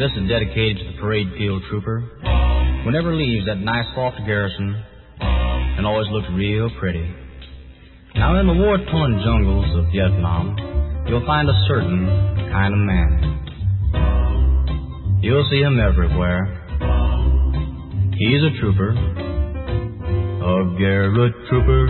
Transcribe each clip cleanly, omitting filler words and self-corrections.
This is dedicated to the parade field trooper who never leaves that nice soft garrison and always looks real pretty. Now in the war-torn jungles of Vietnam, you'll find a certain kind of man. You'll see him everywhere. He's a trooper, a Garrett trooper.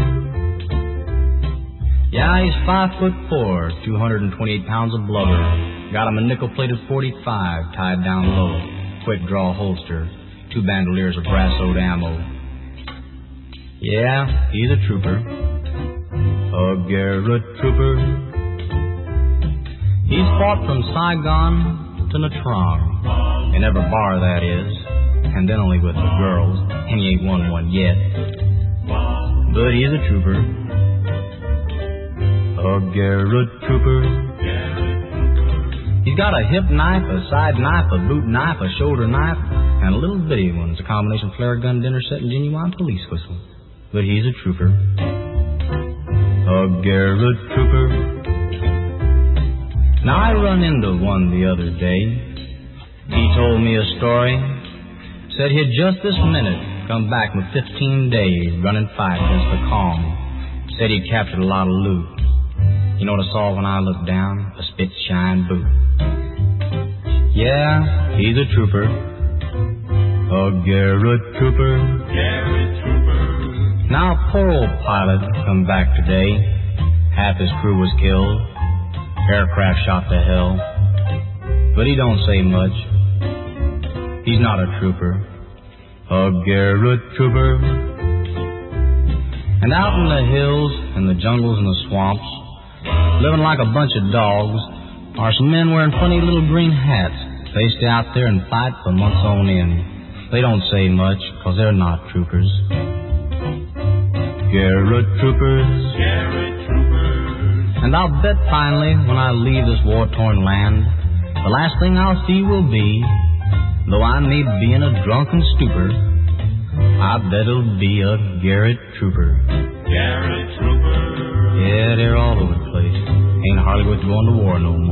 Yeah, he's 5'4", 228 pounds of blubber. Got him a nickel-plated .45 tied down low, quick draw holster, 2 bandoliers of brass-owed ammo. Yeah, he's a trooper, a Garrett trooper. He's fought from Saigon to Nha Trang, in every bar that is, and then only with the girls, and he ain't won one yet. But he's a trooper, a Garrett trooper. He's got a hip knife, a side knife, a boot knife, a shoulder knife, and a little bitty one. It's a combination flare gun, dinner set, and genuine police whistle. But he's a trooper, a Garrett trooper. Now I run into one the other day. He told me a story. Said he'd just this minute come back with 15 days running fight against the calm. Said he'd captured a lot of loot. You know what I saw when I looked down? A spit-shine boot. Yeah, he's a trooper, a Garrett trooper. Garrett trooper. Now a poor old pilot come back today. Half his crew was killed. Aircraft shot to hell. But he don't say much. He's not a trooper, a Garrett trooper. And out in the hills and the jungles and the swamps, living like a bunch of dogs, are some men wearing funny little green hats. They stay out there and fight for months on end. They don't say much, 'cause they're not troopers. Garrett troopers. Garrett troopers. And I'll bet finally, when I leave this war-torn land, the last thing I'll see will be, though I may be in a drunken stupor, I bet it'll be a Garrett trooper. Garrett trooper. Yeah, they're all over the place. Ain't hardly worth going to war no more.